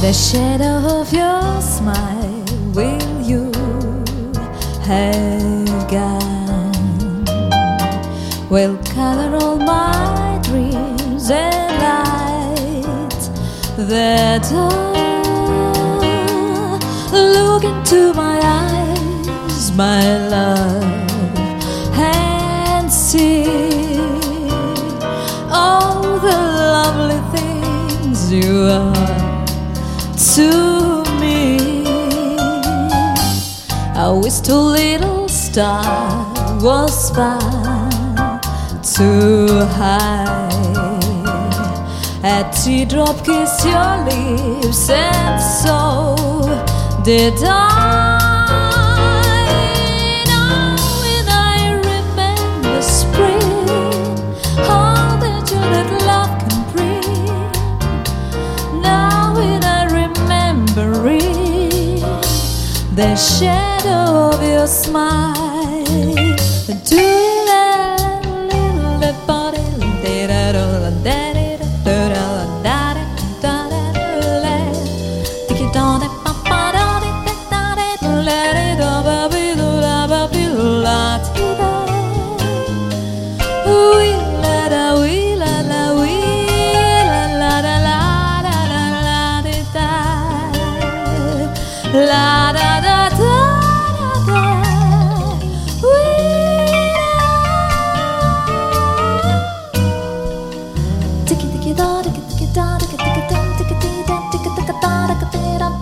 The shadow of your smile, will you have gone? Will color all my dreams and light the door. Look into my eyes, my love, and see all the lovely things you are to me. I wish the little star was far too high. A teardrop kissed your lips, and so did I. Now when I remember spring, all the joy that love can bring. Now when I remember it, the shadow of your smile. Do it a little body, la da da da da da, tiki tiki da tiki tiki da tiki tiki da tiki tiki da tiki tiki da tiki da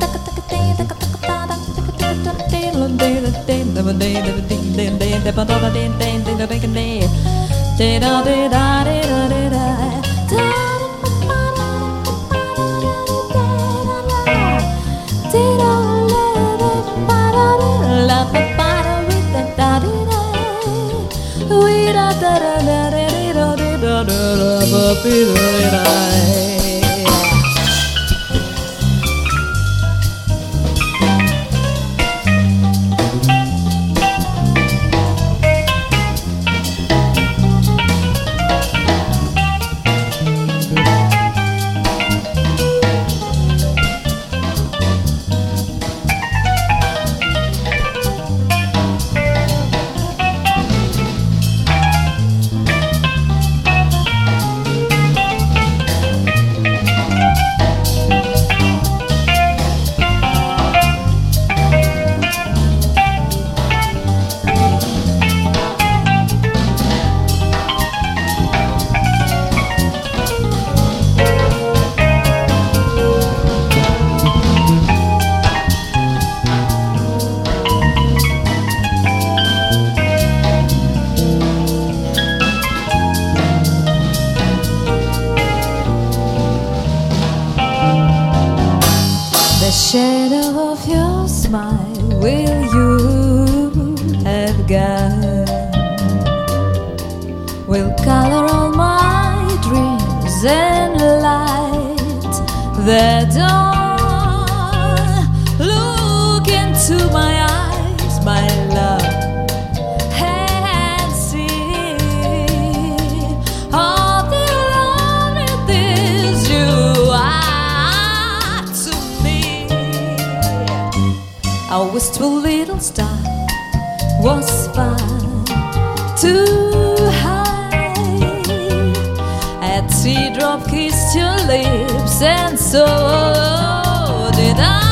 the shadow of your smile, will you have gone? Will color all my dreams and light the dawn. Look into my eyes, my love, and see all the lonely things you are to me. I wish the little star was far too high. A teardrop kissed your lips, and so did I.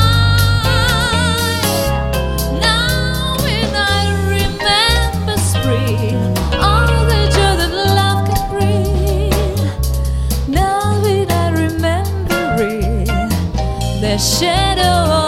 Now when I remember spring, all the joy that love can bring. Now when I remember it, the shadow